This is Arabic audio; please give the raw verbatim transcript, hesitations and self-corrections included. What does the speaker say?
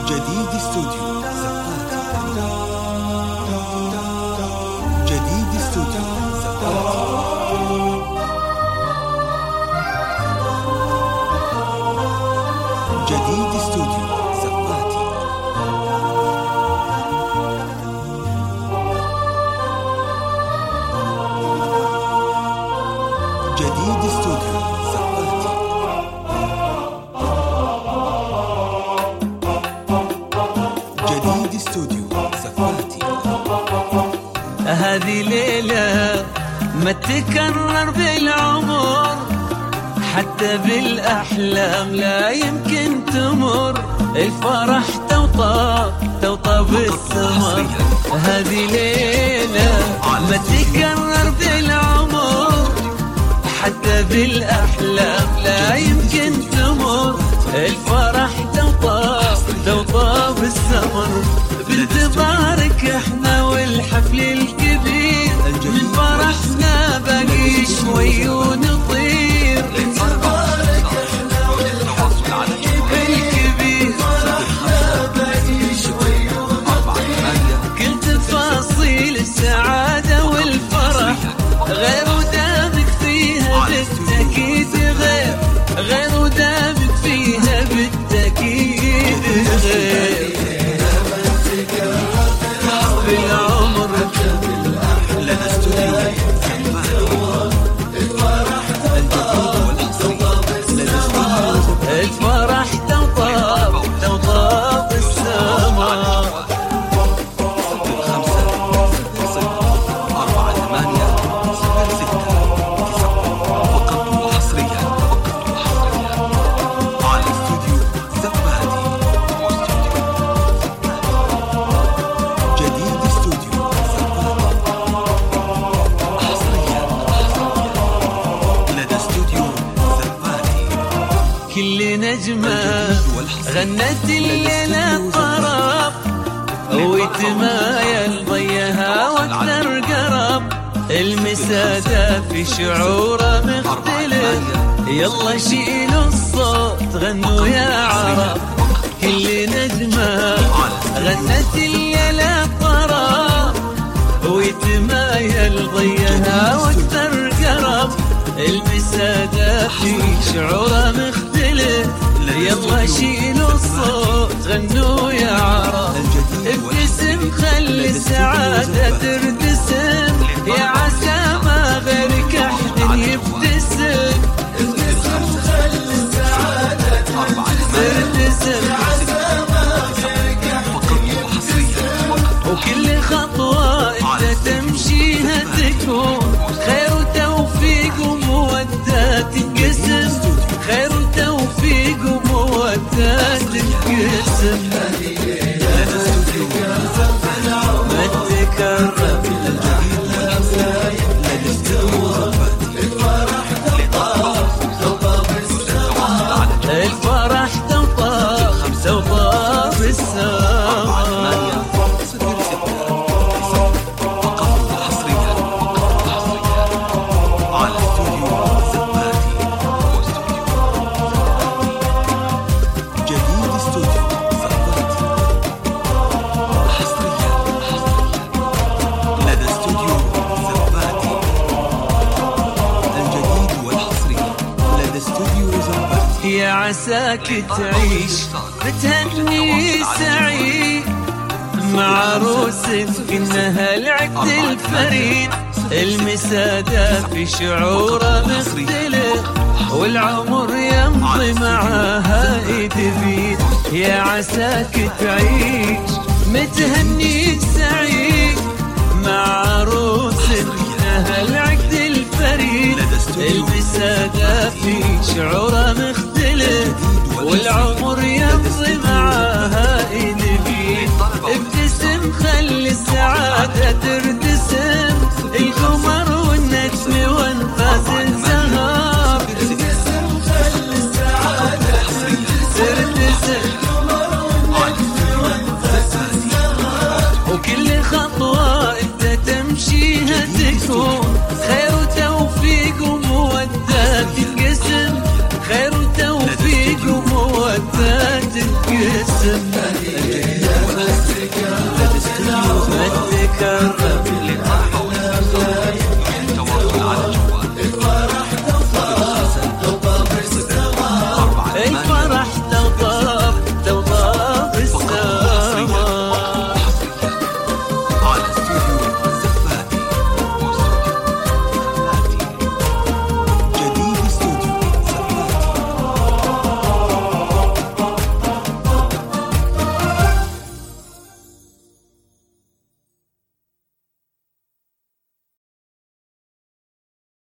جديد استوديو زفاتي. جديد استوديو زفاتي. جديد استوديو زفاتي. جديد استوديو زفاتي. جديد استوديو زفاتي. هذه ليلة ما تكرر بالعمر، حتى بالأحلام لا يمكن تمر. الفرح توطى توطى بالسمر. هذه ليلة ما تكرر بالعمر، حتى بالأحلام لا يمكن تمر. الفرح توطى توطى بالسمر. بنت بارك احنا والحفل الكبير، من فرحنا باقي شوي ونطير. بنت بارك احنا والحفل الكبير، فرحنا باقي شوي ونطير. كل تفاصيل السعادة والفرح غير ودامك فيها بالتأكيد، غير غير ودامك فيها بالتأكيد، غير بالعمر لنا استوديو الفرح توطى توطى بالسماء. أربعة ثمانية صفر ستة فقط وحصريا على استوديو زفاتي. جديد استوديو زفاتي حصريا لدى استوديو زفاتي. كل نجمة غنت الليلة طرب، ويتمايل ضيها واكثر قرب. المسادة في شعوره مختلف، يلا شيلوا الصوت غنوا يا عرب. كل نجمة غنت الليلة طرب، ويتمايل ضيها واكثر قرب. المسادة في شعوره مختلف، يلا شيلوا الصوت غنوا يا عرب. ابتسم خلي السعادة ترتسم، يا عسى ما غيرك أحد يبتسم. ابتسم خلي السعادة ترتسم، يا عسى ما غيرك أحد يبتسم. وكل خطوة انت تمشيها تكون خير وتوفيق ومودة تنقسم، خير وتوفيق ومودة تنقسم. ما تكرر الفرح توطى توطى بالسماء. يا عساك تعيش بتهني سعيد مع عروسك، إنها العقد الفريد. المسادة في شعوره مختلف، والعمر يمضي معاها ايد بيد. يا عساك تعيش متهني سعيد مع عروسك، إنها العقد الفريد. المسادة في شعوره مختلف، والعمر يمضي معاها ايد بيد. ابتسم خلي السعادة ترتسم، القمر والنجم وانفاس الزهر. ابتسم خلي السعادة ترتسم، القمر والنجم وانفاس الزهر. وكل خطوة انت تمشيها تكون خير وتوفيق ومودة تنقسم، خير وتوفيق ومودة تنقسم.